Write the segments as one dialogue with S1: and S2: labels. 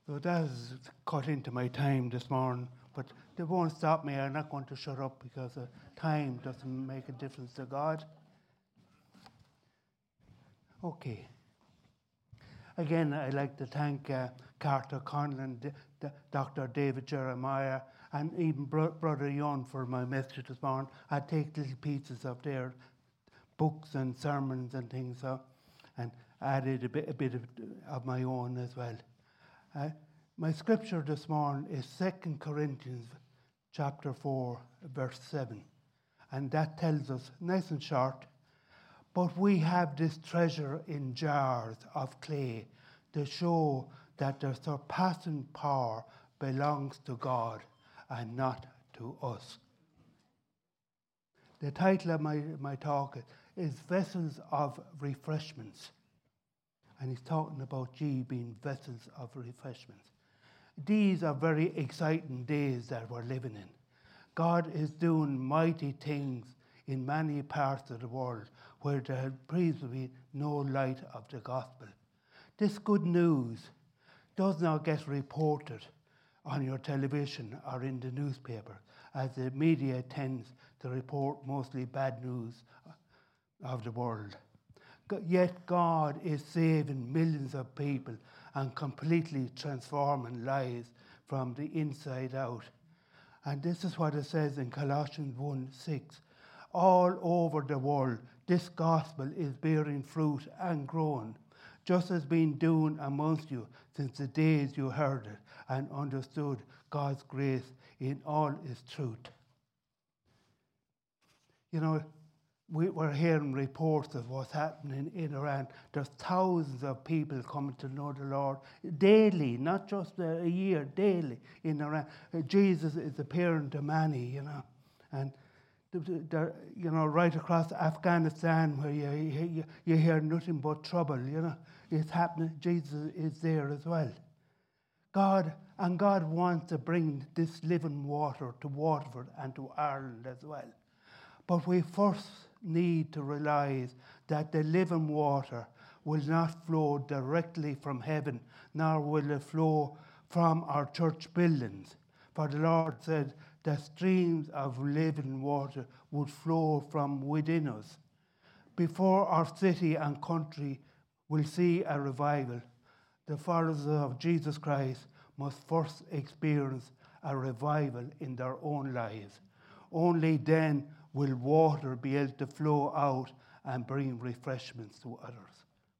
S1: So that is cut into my time this morning, but they won't stop me. I'm not going to shut up because time doesn't make a difference to God. Okay. Again, I'd like to thank Carter Conlon, Dr. David Jeremiah, and even Brother Yon for my message this morning. I take little pieces of their books and sermons and things, and added a bit of my own as well. My scripture this morning is 2 Corinthians chapter 4, verse 7. And that tells us, nice and short, but we have this treasure in jars of clay to show that the surpassing power belongs to God and not to us. The title of my talk is Vessels of Refreshments. And he's talking about being vessels of refreshments. These are very exciting days that we're living in. God is doing mighty things in many parts of the world where there had previously been no light of the gospel. This good news does not get reported on your television or in the newspaper, as the media tends to report mostly bad news of the world. Yet God is saving millions of people and completely transforming lives from the inside out. And this is what it says in Colossians 1:6. All over the world, this gospel is bearing fruit and growing, just as been doing amongst you since the days you heard it and understood God's grace in all its truth. You know, we're hearing reports of what's happening in Iran. There's thousands of people coming to know the Lord daily, not just a year, daily in Iran. Jesus is appearing to many, and right across Afghanistan where you hear nothing but trouble, it's happening. Jesus is there as well. God wants to bring this living water to Waterford and to Ireland as well. But we first need to realize that the living water will not flow directly from heaven, nor will it flow from our church buildings. For the Lord said that streams of living water would flow from within us. Before our city and country will see a revival, the followers of Jesus Christ must first experience a revival in their own lives. Only then will water be able to flow out and bring refreshments to others.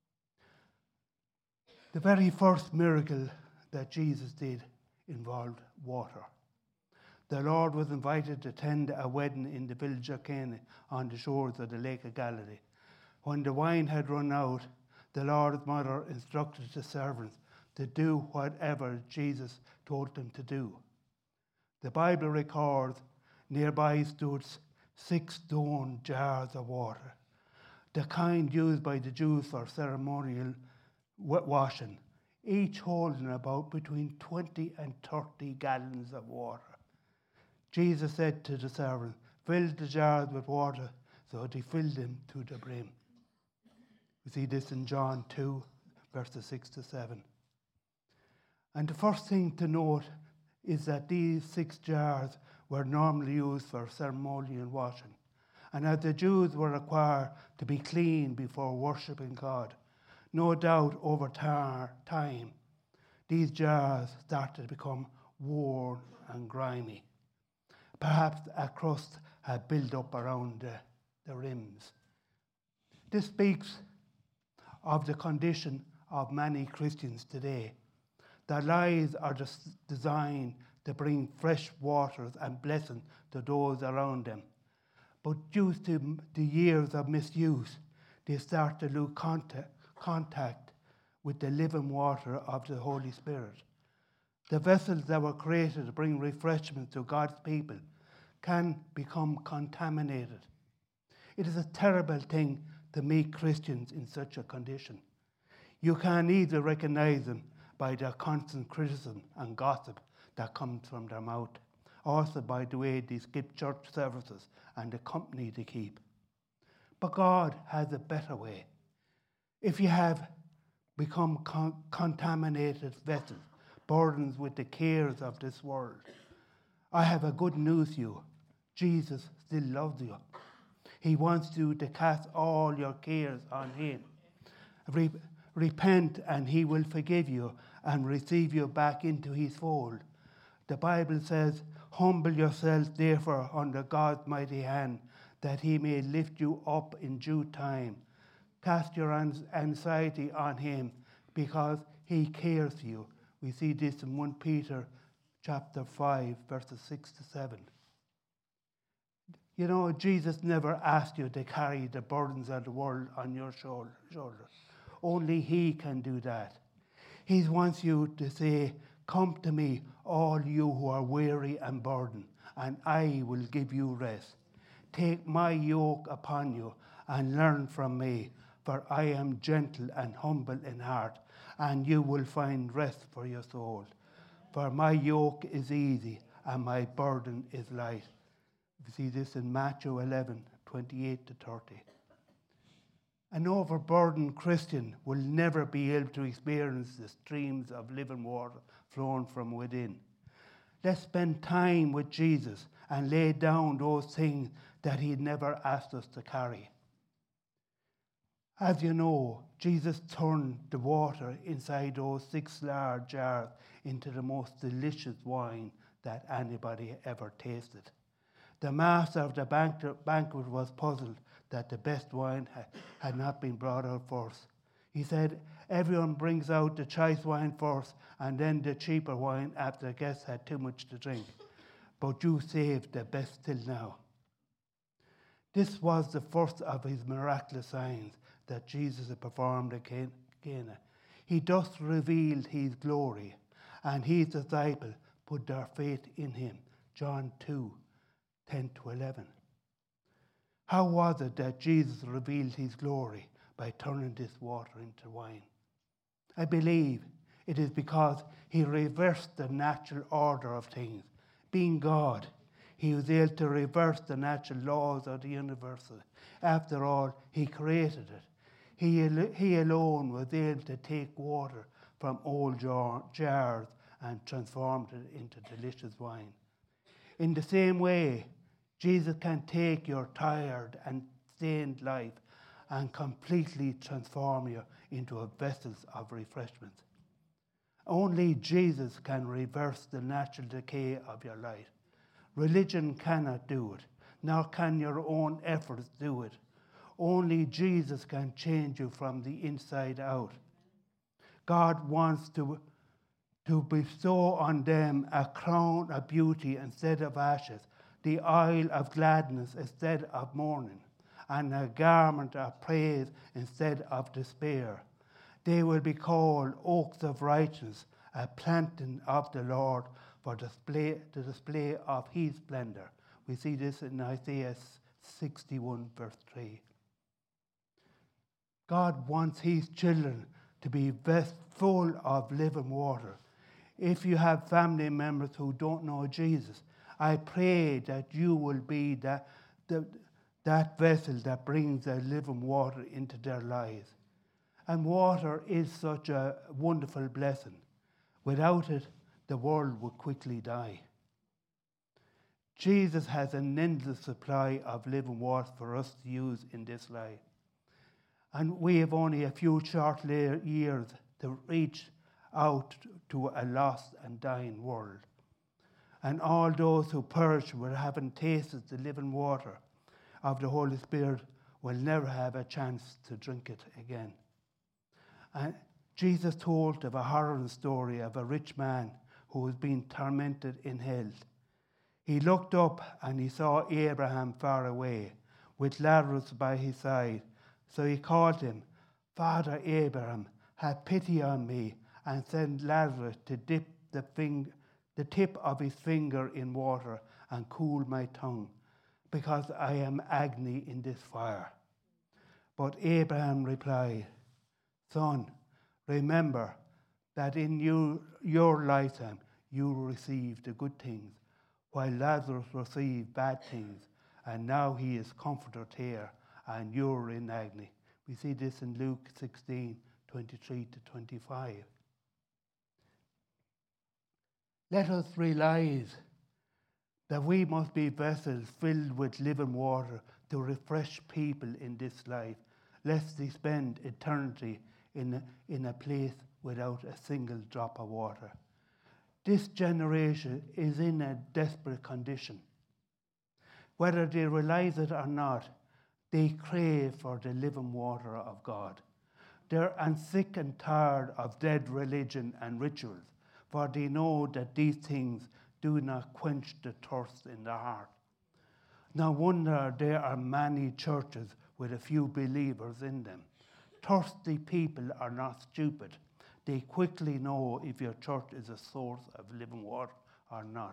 S1: The very first miracle that Jesus did involved water. The Lord was invited to attend a wedding in the village of Cana on the shores of the Lake of Galilee. When the wine had run out, the Lord's mother instructed the servants to do whatever Jesus told them to do. The Bible records nearby stood 6 stone jars of water, the kind used by the Jews for ceremonial washing, each holding about between 20 and 30 gallons of water. Jesus said to the servants, "Fill the jars with water," so they filled them to the brim. We see this in John 2, verses 6 to 7. And the first thing to note is that these 6 jars were normally used for ceremonial washing. And as the Jews were required to be clean before worshipping God, no doubt over time, these jars started to become worn and grimy. Perhaps a crust had built up around the rims. This speaks of the condition of many Christians today. Their lives are just designed to bring fresh waters and blessing to those around them. But due to the years of misuse, they start to lose contact with the living water of the Holy Spirit. The vessels that were created to bring refreshment to God's people can become contaminated. It is a terrible thing to meet Christians in such a condition. You can either recognize them by their constant criticism and gossip that comes from their mouth, also by the way they skip church services and the company they keep. But God has a better way. If you have become contaminated vessels, burdens with the cares of this world. I have a good news for you. Jesus still loves you. He wants you to cast all your cares on him. Repent and he will forgive you and receive you back into his fold. The Bible says, humble yourselves therefore under God's mighty hand, that he may lift you up in due time. Cast your anxiety on him because he cares for you. We see this in 1 Peter chapter 5, verses 6 to 7. You know, Jesus never asked you to carry the burdens of the world on your shoulders. Only he can do that. He wants you to say, come to me, all you who are weary and burdened, and I will give you rest. Take my yoke upon you and learn from me, for I am gentle and humble in heart, and you will find rest for your soul. For my yoke is easy and my burden is light. You see this in Matthew 11, 28 to 30. An overburdened Christian will never be able to experience the streams of living water flowing from within. Let's spend time with Jesus and lay down those things that he never asked us to carry. As you know, Jesus turned the water inside those 6 large jars into the most delicious wine that anybody ever tasted. The master of the banquet was puzzled that the best wine had not been brought out first. He said, everyone brings out the choice wine first and then the cheaper wine after the guests had too much to drink. But you saved the best till now. This was the first of his miraculous signs that Jesus had performed at Cana. He thus revealed his glory, and his disciples put their faith in him. John 2, 10 to 11. How was it that Jesus revealed his glory by turning this water into wine? I believe it is because he reversed the natural order of things. Being God, he was able to reverse the natural laws of the universe. After all, he created it. He alone was able to take water from old jars and transformed it into delicious wine. In the same way, Jesus can take your tired and stained life and completely transform you into a vessel of refreshment. Only Jesus can reverse the natural decay of your life. Religion cannot do it, nor can your own efforts do it. Only Jesus can change you from the inside out. God wants to bestow on them a crown of beauty instead of ashes, the oil of gladness instead of mourning, and a garment of praise instead of despair. They will be called oaks of righteousness, a planting of the Lord for the display of his splendor. We see this in Isaiah 61, verse 3. God wants his children to be full of living water. If you have family members who don't know Jesus, I pray that you will be that vessel that brings the living water into their lives. And water is such a wonderful blessing. Without it, the world would quickly die. Jesus has an endless supply of living water for us to use in this life. And we have only a few short years to reach out to a lost and dying world. And all those who perish will having tasted the living water of the Holy Spirit will never have a chance to drink it again. And Jesus told of a horror story of a rich man who was being tormented in hell. He looked up and he saw Abraham far away with Lazarus by his side. So he called him, Father Abraham, have pity on me and send Lazarus to dip the tip of his finger in water and cool my tongue, because I am agony in this fire. But Abraham replied, Son, remember that in your lifetime you received the good things, while Lazarus received bad things, and now he is comforted here, and you're in agony. We see this in Luke 16, 23 to 25. Let us realize that we must be vessels filled with living water to refresh people in this life, lest they spend eternity in a place without a single drop of water. This generation is in a desperate condition. Whether they realize it or not, they crave for the living water of God. They're sick and tired of dead religion and rituals, for they know that these things do not quench the thirst in their heart. No wonder there are many churches with a few believers in them. Thirsty people are not stupid. They quickly know if your church is a source of living water or not.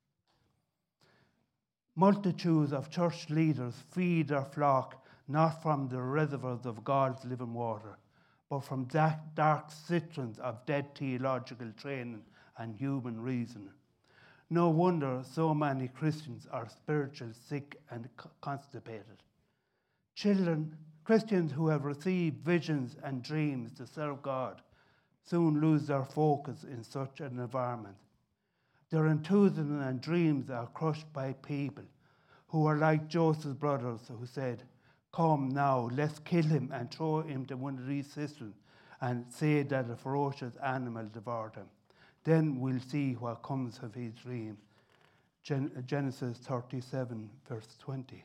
S1: Multitudes of church leaders feed their flock not from the reservoirs of God's living water, but from dark cisterns of dead theological training and human reason. No wonder so many Christians are spiritually sick and constipated. Christians who have received visions and dreams to serve God soon lose their focus in such an environment. Their enthusiasm and dreams are crushed by people who are like Joseph's brothers who said, "Come now, let's kill him and throw him to one of these cisterns and say that a ferocious animal devoured him. Then we'll see what comes of his dream." Genesis 37, verse 20.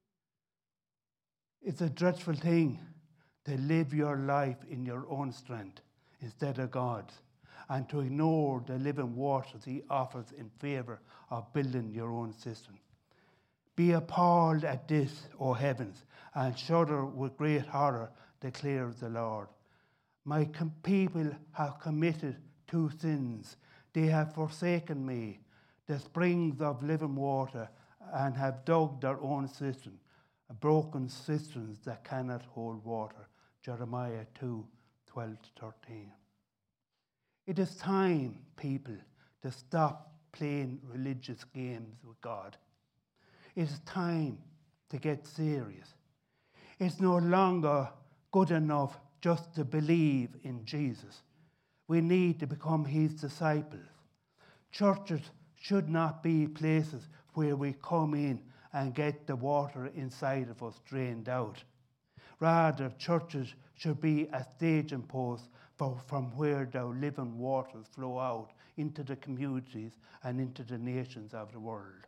S1: It's a dreadful thing to live your life in your own strength instead of God's, and to ignore the living waters he offers in favor of building your own system. Be appalled at this, O heavens, and shudder with great horror, declares the Lord. My people have committed two sins. They have forsaken me, the springs of living water, and have dug their own cistern, broken cisterns that cannot hold water. Jeremiah 2:12-13. It is time, people, to stop playing religious games with God. It is time to get serious. It's no longer good enough just to believe in Jesus. We need to become his disciples. Churches should not be places where we come in and get the water inside of us drained out. Rather, churches should be a staging post from where the living waters flow out into the communities and into the nations of the world.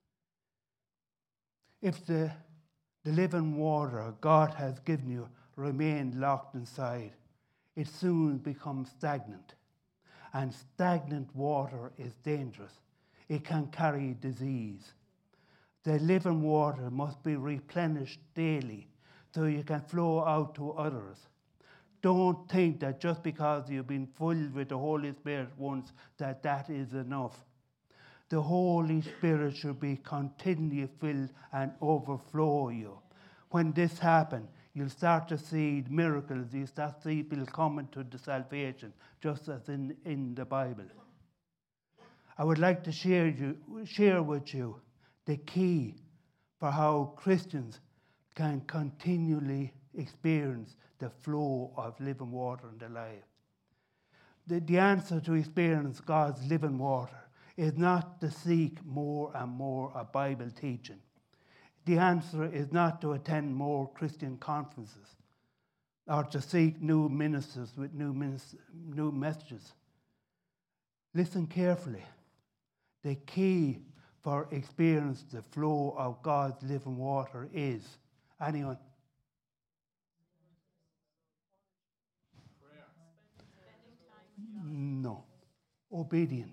S1: If the living water God has given you remain locked inside, it soon becomes stagnant. And stagnant water is dangerous. It can carry disease. The living water must be replenished daily so you can flow out to others. Don't think that just because you've been filled with the Holy Spirit once, that is enough. The Holy Spirit should be continually filled and overflow you. When this happens, you'll start to see miracles. You start to see people coming to the salvation, just as in the Bible. I would like to share with you the key for how Christians can continually experience the flow of living water in their life. The answer to experience God's living water is not to seek more and more of Bible teaching. The answer is not to attend more Christian conferences or to seek new ministers with new messages. Listen carefully. The key for experience the flow of God's living water is, anyone? No. Obedience.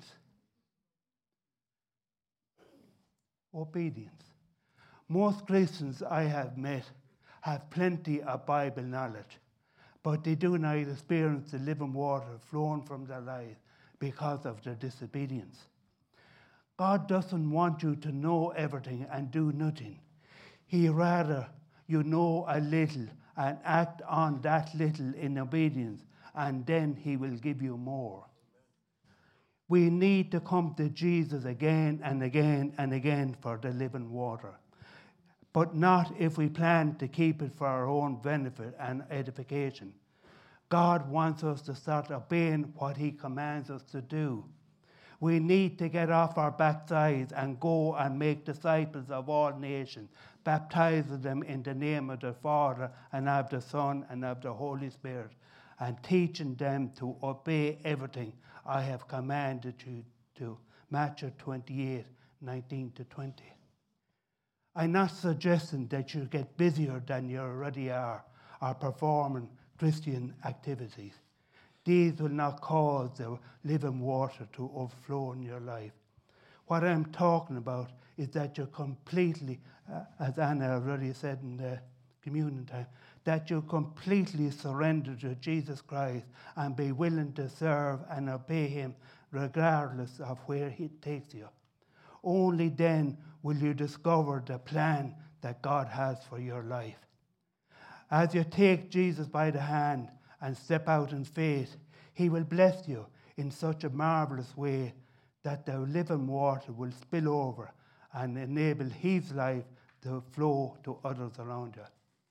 S1: Obedience. Most Christians I have met have plenty of Bible knowledge, but they do not experience the living water flowing from their lives because of their disobedience. God doesn't want you to know everything and do nothing. He rather you know a little and act on that little in obedience, and then he will give you more. We need to come to Jesus again and again and again for the living water, but not if we plan to keep it for our own benefit and edification. God wants us to start obeying what he commands us to do. We need to get off our backsides and go and make disciples of all nations, baptizing them in the name of the Father and of the Son and of the Holy Spirit, and teaching them to obey everything I have commanded you to. Matthew 28, 19 to 20. I'm not suggesting that you get busier than you already are or performing Christian activities. These will not cause the living water to overflow in your life. What I'm talking about is that you're completely, as Anna already said in the communion time, that you completely surrender to Jesus Christ and be willing to serve and obey him regardless of where he takes you. Only then will you discover the plan that God has for your life. As you take Jesus by the hand and step out in faith, he will bless you in such a marvelous way that the living water will spill over and enable his life to flow to others around you.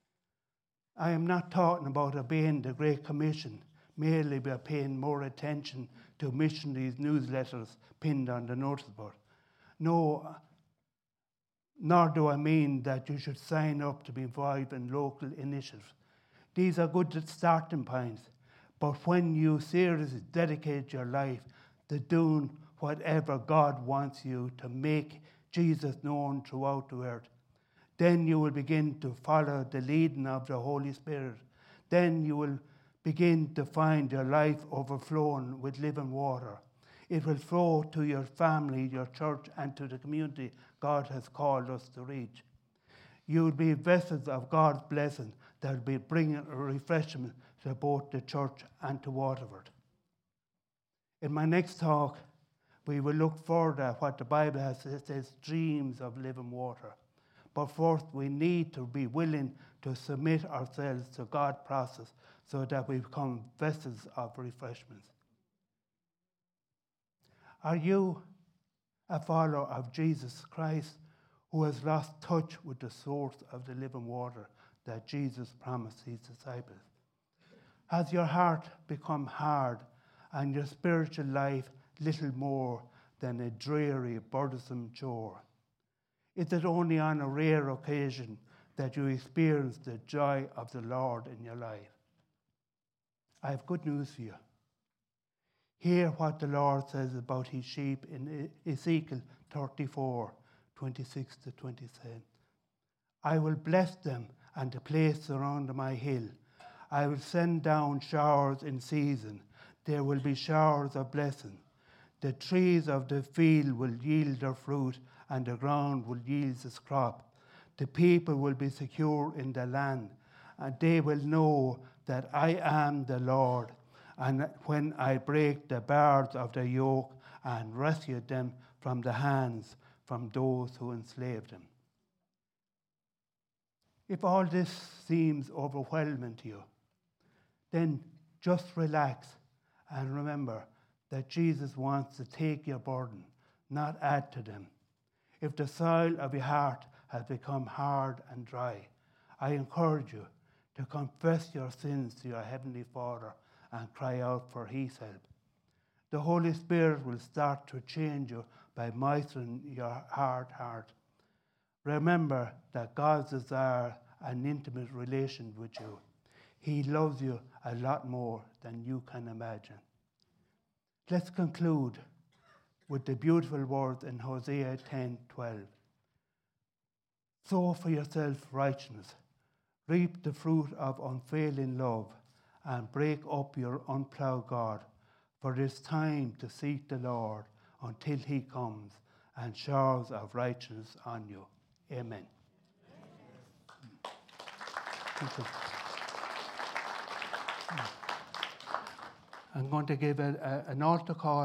S1: I am not talking about obeying the Great Commission merely by paying more attention to missionaries' newsletters pinned on the notice board. No, nor do I mean that you should sign up to be involved in local initiatives. These are good starting points, but when you seriously dedicate your life to doing whatever God wants you to make Jesus known throughout the earth, then you will begin to follow the leading of the Holy Spirit. Then you will begin to find your life overflowing with living water. It will flow to your family, your church, and to the community God has called us to reach. You will be vessels of God's blessing that will be bringing a refreshment to both the church and to Waterford. In my next talk, we will look further at what the Bible has says, streams of living water. But first, we need to be willing to submit ourselves to God's process so that we become vessels of refreshments. Are you a follower of Jesus Christ who has lost touch with the source of the living water that Jesus promised his disciples? Has your heart become hard and your spiritual life little more than a dreary, burdensome chore? Is it only on a rare occasion that you experience the joy of the Lord in your life? I have good news for you. Hear what the Lord says about his sheep in Ezekiel 34, 26 to 27. I will bless them and the place around my hill. I will send down showers in season. There will be showers of blessing. The trees of the field will yield their fruit, and the ground will yield its crop. The people will be secure in the land, and they will know that I am the Lord, and when I break the bars of their yoke and rescue them from the hands from those who enslave them. If all this seems overwhelming to you, then just relax and remember that Jesus wants to take your burden, not add to them. If the soil of your heart has become hard and dry, I encourage you to confess your sins to your Heavenly Father and cry out for his help. The Holy Spirit will start to change you by moistening your hard heart. Remember that God desires an intimate relation with you. He loves you a lot more than you can imagine. Let's conclude with the beautiful words in Hosea 10:12. Sow for yourself righteousness, reap the fruit of unfailing love, and break up your unplowed God. For it is time to seek the Lord until he comes and showers of righteousness on you. Amen. Thank you. I'm going to give an altar call.